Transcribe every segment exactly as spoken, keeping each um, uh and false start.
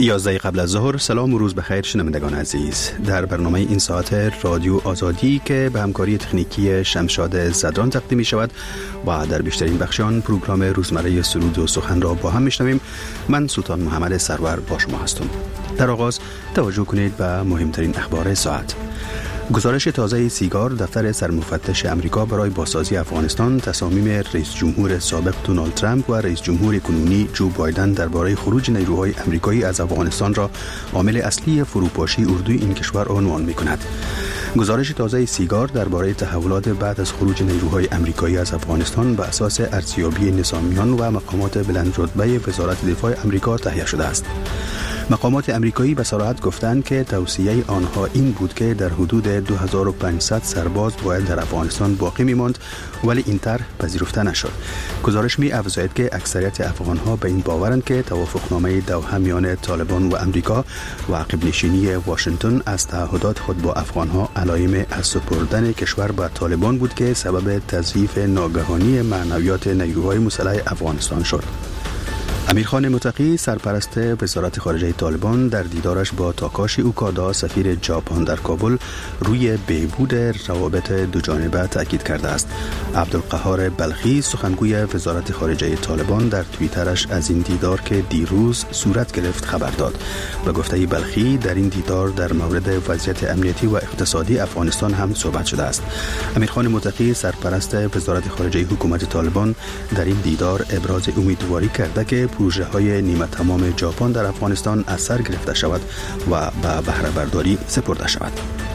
یازده قبل از ظهر. سلام و روز بخیر شنوندگان عزیز. در برنامه این ساعت رادیو آزادی که به همکاری تکنیکی شمشاد زدران تقدیم می شود و در بیشترین بخشان پروگرام روزمره سرود و سخن را با هم می شنویم، من سلطان محمد سرور با شما هستم. در آغاز توجه کنید به مهمترین اخبار ساعت. گزارش تازه سیگار، دفتر سرمفتش امریکا برای بازسازی افغانستان تصامیم رئیس جمهور سابق دونالد ترامپ و رئیس جمهور کنونی جو بایدن درباره خروج نیروهای امریکایی از افغانستان را عامل اصلی فروپاشی اردوی این کشور عنوان می‌کند. گزارش تازه سیگار درباره تحولات بعد از خروج نیروهای امریکایی از افغانستان بر اساس ارزیابی نظامیان و مقامات بلندرتبه وزارت دفاع امریکا تهیه شده است. مقامات امریکایی به صراحت گفتند که توصیه آنها این بود که در حدود دو هزار و پانصد سرباز باید در افغانستان باقی می‌ماند، ولی این طرح پذیرفته نشد. گزارش می‌افزاید که اکثریت افغان‌ها به این باورند که توافقنامه دوحه میان طالبان و امریکا و عقب نشینی واشنگتن از تعهدات خود با افغان‌ها علایم از سپردن کشور به طالبان بود که سبب تضعیف ناگهانی معنویات نیروهای مسلح افغانستان شد. امیرخان متقی، سرپرست وزارت خارجه طالبان، در دیدارش با تاکاشی اوکادا، سفیر ژاپن در کابل، روی بهبود روابط دوجانبه تاکید کرده است. عبدالقهار بلخی، سخنگوی وزارت خارجه طالبان، در توییترش از این دیدار که دیروز صورت گرفت خبر داد. به گفته بلخی، در این دیدار در مورد وضعیت امنیتی و اقتصادی افغانستان هم صحبت شده است. امیرخان متقی، سرپرست وزارت خارجه حکومت طالبان، در این دیدار ابراز امیدواری کرده که پروژه های نیمه تمام ژاپن در افغانستان از سر گرفته شود و به بهره برداری سپرده شود.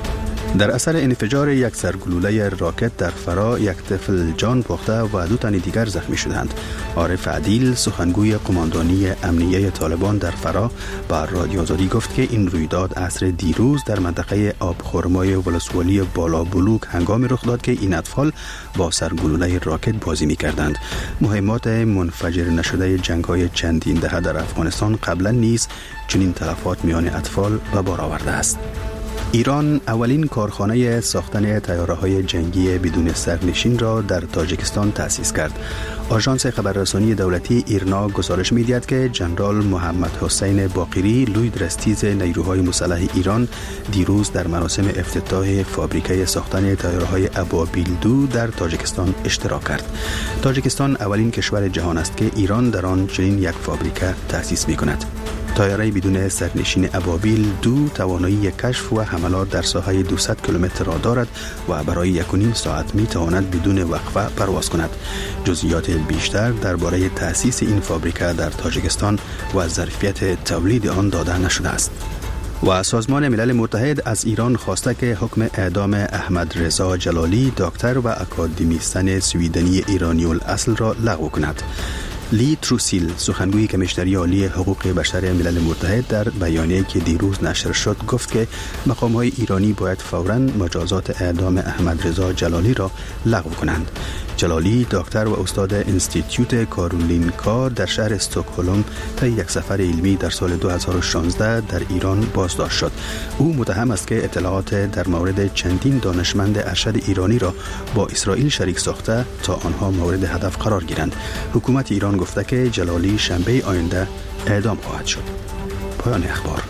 در اثر انفجار یک سرگلوله راکت در فرا، یک طفل جان باخته و دو تن دیگر زخمی شدند. عارف عدیل، سخنگوی قماندانی امنیه طالبان در فرا، با رادیو آزادی گفت که این رویداد عصر دیروز در منطقه آبخرمای ولسوالی بالا بلوک هنگام رخ داد که این اطفال با سرگلوله راکت بازی می‌کردند. مهمات منفجر نشده جنگ‌های چندین دهه در افغانستان قبلا نیز چنین تلفات میان اطفال به بار آورده است. ایران اولین کارخانه ساختن طیاره‌های جنگی بدون سرنشین را در تاجیکستان تأسیس کرد. آژانس خبررسانی دولتی ایرنا گزارش می‌دهد که جنرال محمد حسین باقری، لویدرستیز نیروهای مسلح ایران، دیروز در مراسم افتتاح فابریکه ساختن طیاره‌های ابابیل دو در تاجیکستان اشتراک کرد. تاجیکستان اولین کشور جهان است که ایران در آن چنین یک فابریکه تأسیس می‌کند. طیاره بدون سرنشین ابابیل دو توانایی کشف و حملات در ساحه دویست کیلومتر را دارد و برای یک و نیم ساعت می تواند بدون وقفه پرواز کند. جزئیات بیشتر درباره تأسیس این فابریکه در تاجیکستان و ظرفیت تولید آن داده نشده است. و سازمان ملل متحد از ایران خواسته که حکم اعدام احمد رضا جلالی، دکتر و اکادمیستن سویدنی ایرانی الاصل را لغو کند. لی تروسیل، سخنگوی کمیشنری عالی حقوق بشر ملل متحد، در بیانیه‌ای که دیروز نشر شد گفت که مقام‌های ایرانی باید فوراً مجازات اعدام احمد رضا جلالی را لغو کنند. جلالی دکتر و استاد انستیتیوت کارولینکا در شهر استکهلم طی یک سفر علمی در سال دو هزار و شانزده در ایران بازداشت شد. او متهم است که اطلاعات در مورد چندین دانشمند ارشد ایرانی را با اسرائیل شریک ساخته تا آنها مورد هدف قرار گیرند. حکومت ایران گفته که جلالی شنبه آینده اعدام خواهد شد. پایان اخبار.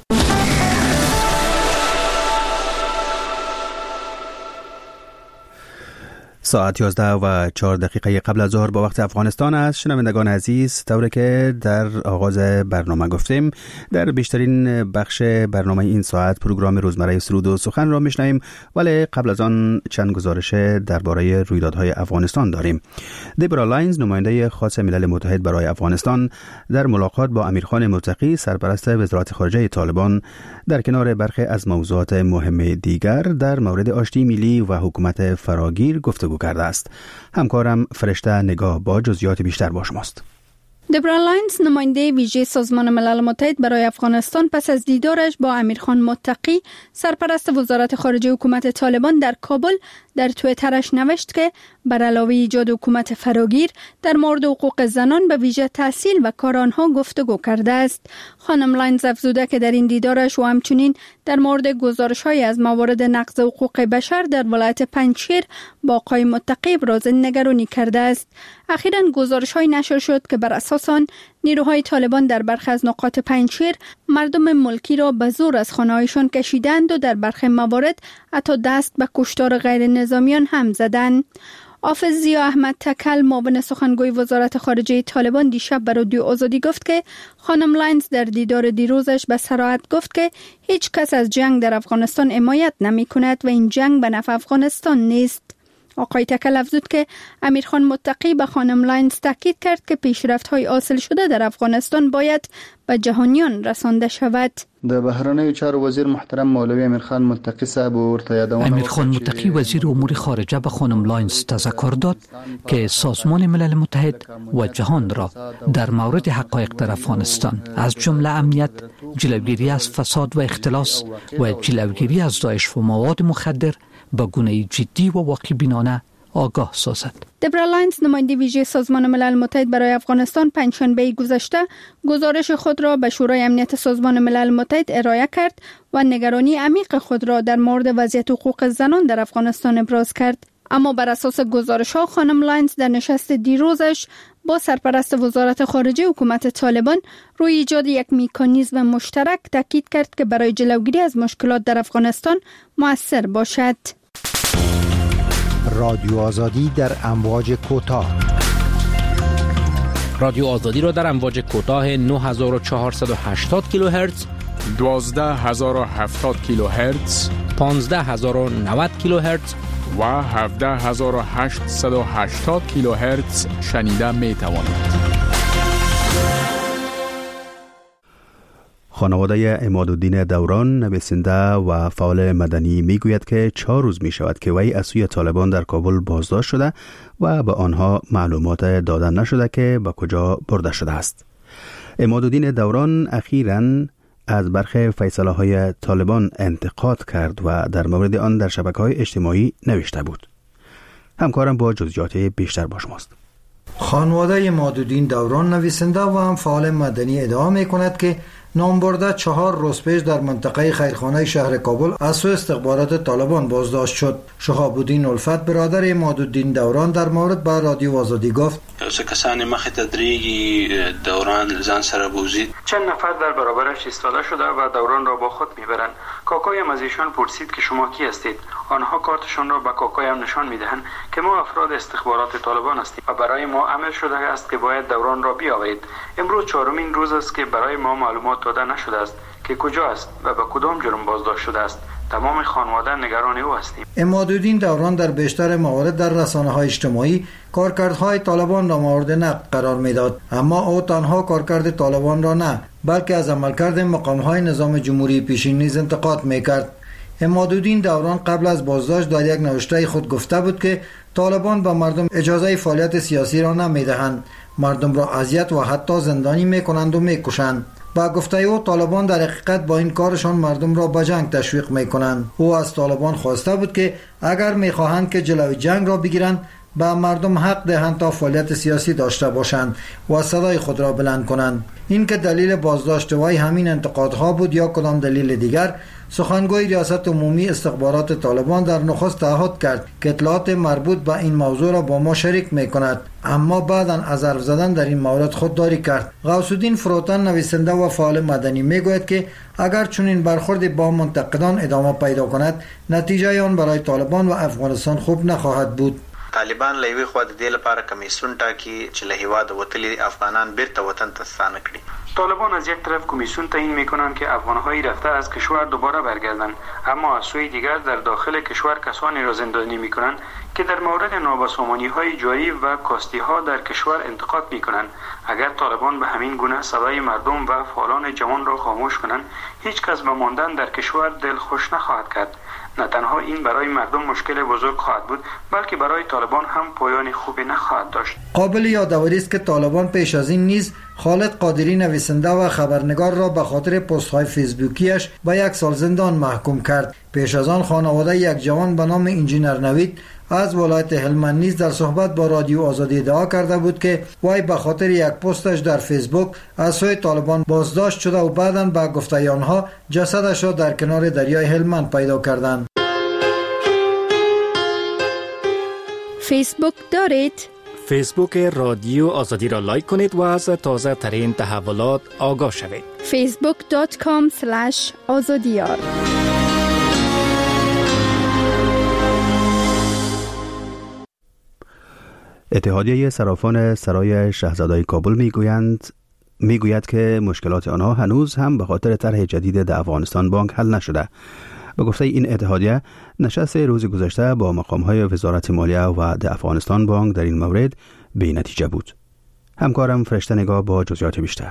ساعت یازده و چهار دقیقه قبل از ظهر با وقت افغانستان است. شنوندگان عزیز، طوری که در آغاز برنامه گفتیم، در بیشترین بخش برنامه این ساعت پروگرام روزمره سرود و سخن را میشنویم، ولی قبل از آن چند گزارش درباره رویدادهای افغانستان داریم. دبرا لاینز، نماینده خاص ملل متحد برای افغانستان، در ملاقات با امیرخان متقی، سرپرست وزارت خارجه طالبان، در کنار برخی از موضوعات مهم دیگر در مورد آشتی ملی و حکومت فراگیر گفتگو کرده است. همکارم فرشته نگاه با جزئیات بیشتر با شماست. دبرا لاینز، نماینده ویژه سازمان ملل متحد برای افغانستان، پس از دیدارش با امیرخان متقی، سرپرست وزارت خارجه حکومت طالبان در کابل، در توییترش نوشت که بر علاوه ایجاد حکومت فراگیر در مورد حقوق زنان به ویژه تحصیل و کار آنها گفتگو کرده است. خانم لاینز افزوده که در این دیدارش و همچنین در مورد گزارش‌های از موارد نقض حقوق بشر در ولایت پنجشیر با آقای متقی ابراز نگرانی کرده است. اخیراً گزارش‌های نشر شد که بر اساس اساس آن نیروهای طالبان در برخی از نقاط پنجشیر مردم ملکی را به زور از خانه‌هایشان کشیدند و در برخی موارد حتی دست به کشتار غیر نظامیان هم زدند. حافظ ضیا احمد تکل معاون سخنگوی وزارت خارجه طالبان دیشب به رادیو آزادی گفت که خانم لاینز در دیدار دیروزش به صراحت گفت که هیچ کس از جنگ در افغانستان حمایت نمی کند و این جنگ به نفع افغانستان نیست. آقای تکل افزود که امیرخان متقی به خانم لاینز تاکید کرد که پیشرفت‌های حاصل شده در افغانستان باید به جهانیان رسانده شود. د بهرنیو چارو وزیر محترم مولوی امیرخان متقی صاحب ورته یادونه امیرخان متقی وزیر امور خارجه به خانم لاینز تذکر داد که سازمان ملل متحد و جهان را در مورد حقایق در افغانستان از جمله امنیت، جلوگیری از فساد و اختلاس و جلوگیری از داعش و مواد مخدر به گونه جدی و واقع بینانه آگاه سازد. دبرا لاینز نماینده ویژه سازمان ملل متحد برای افغانستان پنجشنبه گذشته گزارش خود را به شورای امنیت سازمان ملل متحد ارائه کرد و نگرانی عمیق خود را در مورد وضعیت حقوق زنان در افغانستان ابراز کرد. اما بر اساس گزارش‌ها خانم لاینز در نشست دیروزش با سرپرست وزارت خارجه حکومت طالبان روی ایجاد یک مکانیزم مشترک تاکید کرد که برای جلوگیری از مشکلات در افغانستان مؤثر باشد. رادیو آزادی در امواج کوتاه. رادیو آزادی را در امواج کوتاه نه هزار و چهارصد و هشتاد کیلوهرتز، دوازده هزار و هفتاد کیلوهرتز، پانزده هزار و نود کیلوهرتز و هفده هزار و هشتصد و هشتاد کیلوهرتز شنیده می توانید. خانواده عمادالدین دوران نویسنده و فعال مدنی میگوید که چهار روز می شود که وی از سوی طالبان در کابل بازداشت شده و به آنها معلومات داده نشده که به کجا برده شده است. عمادالدین دوران اخیراً از برخی فیصله های طالبان انتقاد کرد و در مورد آن در شبکه‌های اجتماعی نوشته بود. همکارم با جزئیات بیشتر با شماست. خانواده عمادالدین دوران نویسنده و هم فعال مدنی ادعا می کند که نامبرده چهار روز پیش در منطقه خیرخانه شهر کابل از سوی استخبارات طالبان بازداشت شد. شهاب الدین الفت برادر عمادالدین دوران در مورد با رادیو آزادی گفت: څه کسان مخ تدریجی دوران ځان سره بوزید. چند نفر در برابرش ایستاده شده و دوران را با خود میبرند. کاکایم از ایشان پرسید که شما کی هستید؟ آنها کارتشان را به کاکایم نشان میدهند که ما افراد استخبارات طالبان هستیم و برای ما امر شده است که باید دوران را بیاورید. امروز چهارمین روز است که برای ما معلومات داده نشده است که کجا است و به کدام جرم بازداشت شده است. تمام خانواده نگران او هستیم. عمادالدین دوران در بیشتر موارد در رسانه‌های اجتماعی کارکردهای طالبان را مورد نقد قرار میداد، اما او تنها کارکرد طالبان را نه بلکه از عملکرد مقام‌های نظام جمهوری پیشین نیز انتقاد میکرد. عمادالدین دوران قبل از بازداشت در یک نوشته خود گفته بود که طالبان به مردم اجازه فعالیت سیاسی را نمیدهند، مردم را اذیت و حتی زندانی میکنند و میکشند. با گفته او طالبان در حقیقت با این کارشان مردم را به جنگ تشویق میکنند. او از طالبان خواسته بود که اگر میخواهند که جلوی جنگ را بگیرند به مردم حق دهند تا فعالیت سیاسی داشته باشند و صدای خود را بلند کنند. این که دلیل بازداشت وی همین انتقادها بود یا کدام دلیل دیگر، سخنگوی ریاست عمومی استخبارات طالبان در نخست تعهد کرد که اطلاعات مربوط به این موضوع را با ما شریک میکند، اما بعداً از حرف زدن در این مورد خودداری کرد. غوث الدین فروتن نویسنده و فعال مدنی میگوید که اگر چنین برخورد با منتقدان ادامه پیدا کند، نتیجه آن برای طالبان و افغانستان خوب نخواهد بود. طالبان له یوې خوا د دې لپاره کمیسیون ټاکي چې له هېواده وتلي افغانان بیرته وطن ته ستانه کړي. طالبان از یک طرف کمیسیون تعیین میکنند که افغانهایی رفته از کشور دوباره برگردند، اما از سوی دیگر در داخل کشور کسانی را زندانی میکنند که در مورد نابسامانی های جاری و کاستی ها در کشور انتقاد میکنند. اگر طالبان به همین گونه صدای مردم و فعالان جوان را خاموش کنند، هیچ کس به ماندن در کشور دل خوش نخواهد کرد. نه تنها این برای مردم مشکل بزرگ خواهد بود، بلکه برای طالبان هم پایان خوبی نخواهد داشت. قابل یادآوری است که طالبان پیش از این نیز خالد قادری نویسنده و خبرنگار را به خاطر پست های فیسبوکیش به یک سال زندان محکوم کرد. پیش از آن خانواده یک جوان به نام انجینر نوید از ولایت هلمند نیز در صحبت با رادیو آزادی ادعا کرده بود که وی به خاطر یک پستش در فیسبوک از سوی طالبان بازداشت شده و بعداً به گفته آنها جسدش را در کنار دریای هلمند پیدا کردند. فیسبوک دارید؟ فیسبوک رادیو آزادی را لایک کنید و از تازه ترین تحولات آگاه شوید. فیسبوک دات کام اسلش آزادیار. اتحادیه صرافان سرای شاهزاده کابل میگویند میگوید که مشکلات آنها هنوز هم به خاطر طرح جدید در افغانستان بانک حل نشده. به گفته این اتحادیه، نشست روز گذشته با مقام‌های وزارت مالیه و در افغانستان بانک در این مورد بی نتیجه بود. همکارم فرشته نگاه با جزئیات بیشتر.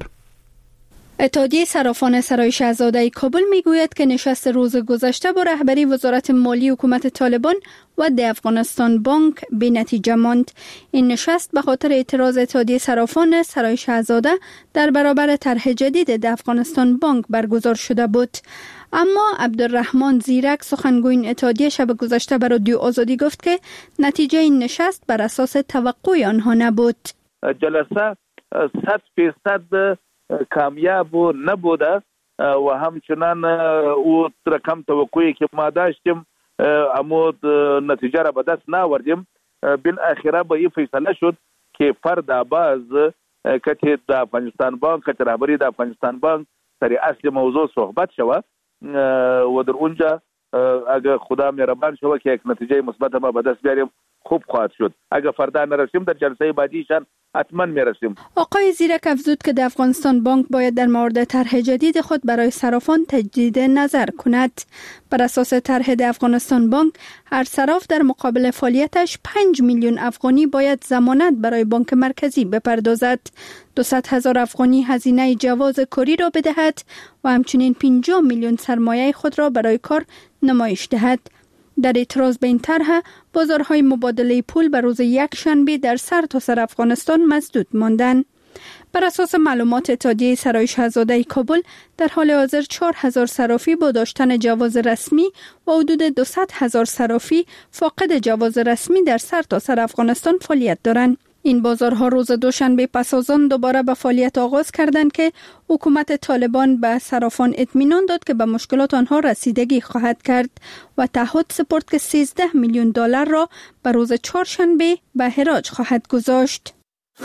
اتحادیه صرافان سرای شاهزاده کابل میگوید که نشست روز گذشته با رهبری وزارت مالی حکومت طالبان و در افغانستان بانک بی نتیجه ماند. این نشست به خاطر اعتراض اتحادیه صرافان سرای شاهزاده در برابر طرح جدید در افغانستان بانک برگزار شده بود. اما عبدالرحمن زیرک سخنگوی این اتحادیه شب گذشته به رادیو آزادی گفت که نتیجه این نشست بر اساس توقع آنها نبود. جلسه صد فیصد کامیاب نبوده و همچنان او رقم توقعی که ما داشتیم اما نتیجه را به دست ناوردیم. بالاخره به این فیصله شد که فرد باز که در افغانستان بانک که رهبری در افغانستان بانک سر اصل موضوع صحبت شود و در اونجا اگر خدا مهربان شود که یک نتیجه مثبت ما به دست بیاریم خوب خواهد شد. اگر فردا نرسیم در جلسه بعدیشان حتما میرسیم. آقای زیرک افزود که در افغانستان بانک باید در مورد طرح جدید خود برای صرافان تجدید نظر کند. بر اساس طرح در افغانستان بانک هر صراف در مقابل فعالیتش پنج میلیون افغانی باید ضمانت برای بانک مرکزی بپردازد. دویست هزار افغانی هزینه جواز کاری را بدهد و همچنین پنجاه میلیون سرمایه خود را برای کار نمایش دهد. در اعتراض به این طرح، بازارهای مبادله پول به روز یک شنبه در سرتاسر افغانستان مسدود ماندند. بر اساس معلومات اتحادیه سرای شاهزاده کابل، در حال حاضر چهار هزار صرافی با داشتن جواز رسمی و حدود دویست هزار صرافی فاقد جواز رسمی در سرتاسر افغانستان فعالیت دارند. این بازارها روز دوشنبه پس از آن دوباره به فعالیت آغاز کردند که حکومت طالبان به صرافان اطمینان داد که به مشکلات آنها رسیدگی خواهد کرد و تعهد سپرد که سیزده میلیون دلار را به روز چهارشنبه به حراج خواهد گذاشت.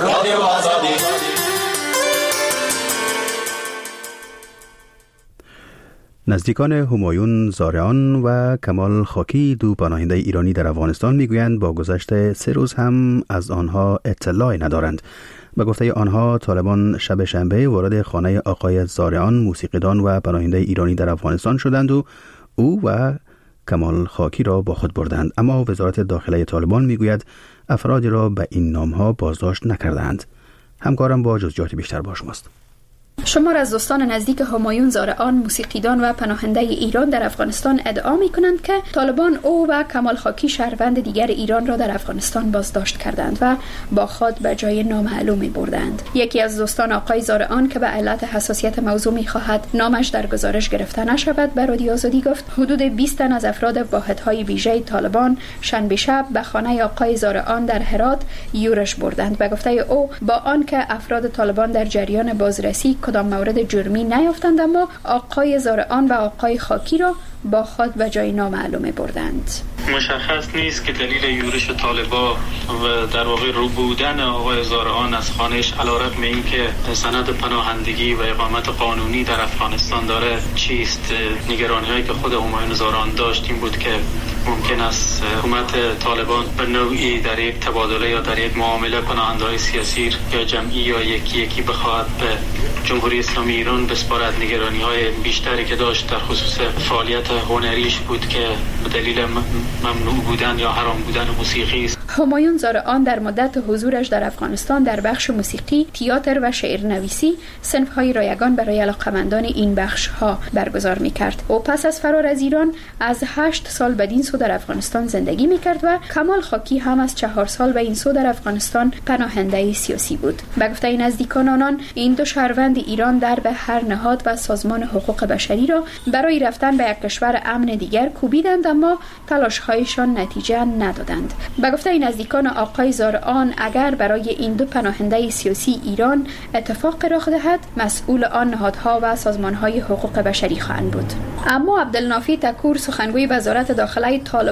نزدیکان همایون زارعان و کمال خاکی، دو پناهنده ایرانی در افغانستان، میگویند با گذشت سه روز هم از آنها اطلاعی ندارند. به گفته آنها، طالبان شب شنبه وارد خانه آقای زارعان، موسیقیدان و پناهنده ایرانی در افغانستان شدند و او و کمال خاکی را با خود بردند. اما وزارت داخله طالبان میگوید افرادی را به این نامها بازداشت نکردند. همکارم با جزئیات بیشتر با شماست. شمار از دوستان نزدیک همایون زارعان، موسیقیدان و پناهنده ایران در افغانستان ادعا می‌کنند که طالبان او و کمال خاکی شهروند دیگر ایران را در افغانستان بازداشت کردند و با خود به جای نامعلومی بردند. یکی از دوستان آقای زارعان که به علت حساسیت موضوع می‌خواهد نامش در گزارش گرفته نشود، به رادیو آزادی گفت حدود بیست تن از افراد واحدهای ویژه طالبان شنبه شب به خانه آقای زارعان در هرات یورش بردند. به گفته او، با آنکه افراد طالبان در جریان بازرسی کدام مورد جرمی نیافتند، اما آقای زارعان و آقای خاکی را با خود به جای نامعلومه بردند. مشخص نیست که دلیل یورش طالبا و در واقع رو بودن آقای زارعان از خانهش علیرغم اینکه سند پناهندگی و اقامت قانونی در افغانستان داره چیست. نگرانی‌هایی که خود همایون زارعان داشت این بود که ممکن است حکومت طالبان به نوعی در یک تبادله یا در یک معامله پناهنده‌های سیاسی یا جمعی یا یکی یکی بخواهد به جمهوری اسلامی ایران بسپارد. نگرانی‌های بیشتری که داشت در خصوص فعالیت هنریش بود که به دلیل ممنوع بودن یا حرام بودن موسیقی است. همایون زارعان در مدت حضورش در افغانستان در بخش موسیقی، تئاتر و شعرنویسی صنف‌های رایگان برای علاقه‌مندان این بخش‌ها برگزار می‌کرد. او پس از فرار از ایران از هشت سال بدین سو در افغانستان زندگی می‌کرد و کمال خاکی هم از چهار سال به این سو در افغانستان پناهنده سیاسی بود. به گفته نزدیکان آنان، این دو شهروند ایران در به هر نهاد و سازمان حقوق بشری را برای رفتن به یک کشور امن دیگر کوبیدند، اما تلاش‌هایشان نتیجه ندادند. به گفته نزدیکان آقای زارعان، اگر برای این دو پناهنده سیاسی ایران اتفاق رخ دهد، مسئول آن نهادها و سازمان‌های حقوق بشری خواهند بود. اما عبدالنافی تکور، سخنگوی وزارت داخله طالبان